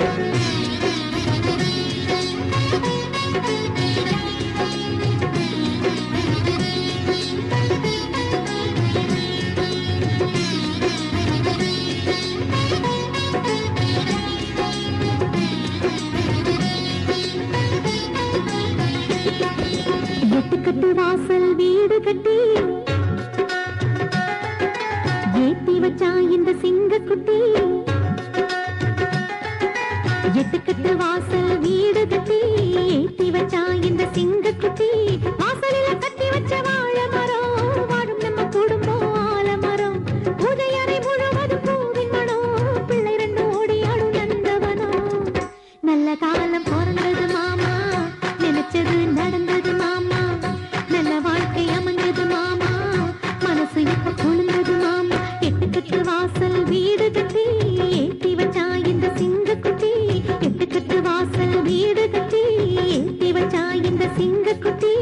எட்டுக்கட்டு வாசல் வீடு கட்டி ஏத்தி வச்சா இந்த சிங்கக்குட்டி. எட்டுக்கட்டு வாசல் வீடு கட்டி ஏத்தி வச்சா இந்த சிங்கக்குட்டி. வாசலில கட்டி வச்ச வாழை மரம் வாழும் நம்ம குடும்பம் ஆலமரம். பூஜை அறை முழுவதும் பூவின் மனம் பிள்ளை ரெண்டு ஓடியாடும் நந்தவனம். நல்ல காலம் பிறந்தது மாமா நினைச்சது நடந்தது மாமா. நல்ல வாழ்க்கை அமைஞ்சது மாமா மனசு இப்ப குளிர்ந்தது மாமா. எட்டுக்கட்டு வாசல் வீடு கட்டி ஏத்தி வச்சா இந்த சிங்கக்குட்டி. எட்டுக்கட்டு வாசல் வீடு கட்டி ஏத்தி வச்சா இந்த சிங்கக்குட்டி.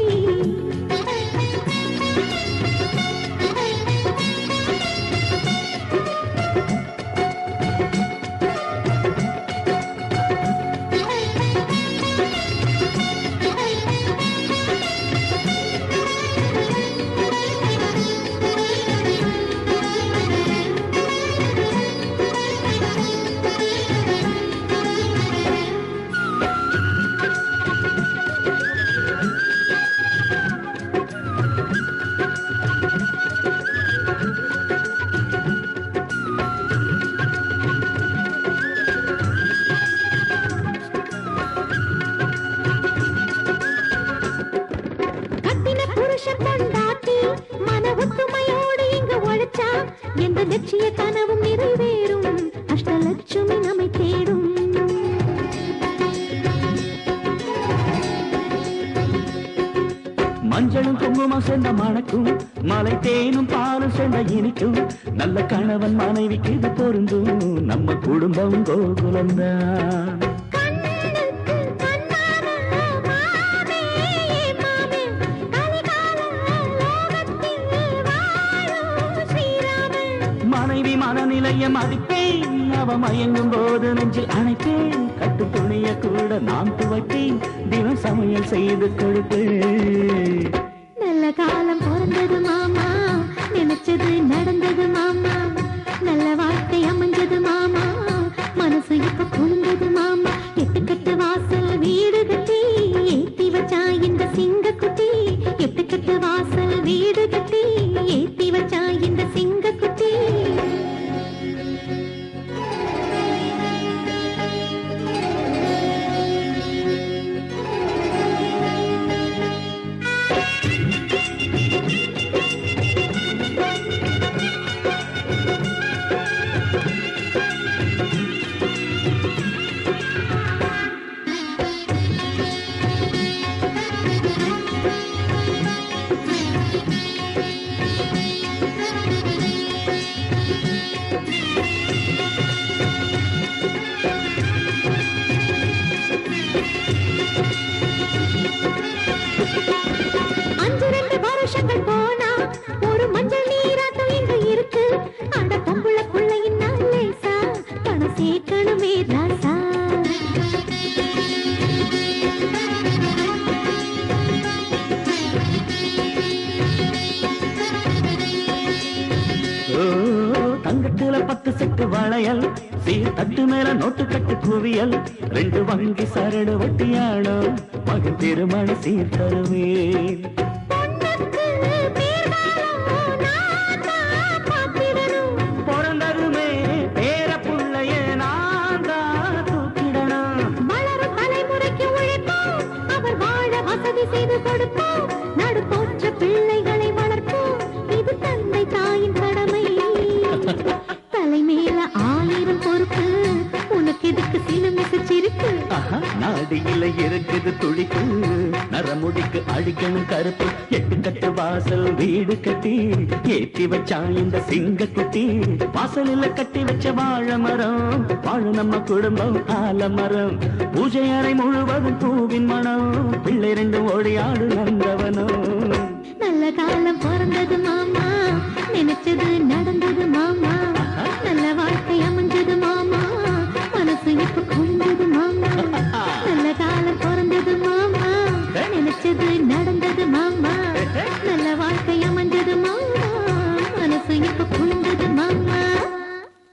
எந்த லட்சிய கனவும் நிறைவேறும் அஷ்டலட்சுமி நம்மை தேடும். மஞ்சளும் குங்குமம் சேர்ந்த மணக்கும் மலை தேனும் பாலும் சேர்ந்த இனிக்கும். நல்ல கணவன் மனைவிக்கு இது பொருந்தும் நம்ம குடும்பம் கோகுலம்தான். மனைவி மனநிலைய மதிப்பேன் அவ மயங்கும் போது நெஞ்சில் அணைப்பேன். கட்டு துணிய கூட நான் துவைப்பேன் தினம் சமையல் செய்து கொடுப்பேன். நல்ல காலம் பிறந்தது மாமா நினைச்சது நடந்தது மாமா. நல்ல வாழ்க்கை அமைஞ்சது மாமா மனசு இப்ப குளிர்ந்தது மாமா. எட்டுக்கட்டு வாசல் வீடு கட்டி ஏத்தி வச்சா இந்த சிங்கக்குட்டி. எட்டுக்கட்டு வாசல் வீடு கட்டி ஏத்தி வச்சா இந்த சிங்கக்குட்டி. போனா ஒரு மஞ்சள் நீராட்டம் இங்க இருக்கு. அட பொம்புள புள்ளையின் லேசா பணம் சேர்க்கணுமே ராசா. தங்கத்துல 10 செட்டு வளையல் சீர் தட்டு மேல நோட்டு கட்டு குவியல். 2 வங்கி சரடு வட்டியானோ மகன் திருமண சீர் தருவேன். பிறந்ததுமே பேர புள்ளைய நான் தான் தூக்கிடணும். வளரும் தலைமுறைக்கு உழைப்போம் அவர் வாழ வசதி செய்து கொடுப்போம். நடுப்போற்ற பிள்ளைகளை வளர்ப்போம் இது தந்தை தாயின் கடமை. தலைமையில 1000 பொறுப்பு உனக்கு எதுக்கு சிலுமிசிச்சிருக்கு. நாடியில இருக்குது துடிப்பு நரமுடிக்கு அடிக்கணும் கருப்பு. எட்டுக்கட்டு வாசல் வீடு கட்டி ஏத்தி வச்சா இந்த சிங்கக்குட்டி. வாசலில் கட்டி வச்ச வாழை மரம் வாழ நம்ம குடும்பம் ஆலமரம். பூஜை அறை முழுவதும் பூவின் மனம் பிள்ளை 2 ஓடியாடு நந்தவனம். நல்ல காலம் பிறந்தது மாமா நினைச்சது நடந்தது மாமா. நல்ல வாழ்க்கை அமைஞ்சது மாமா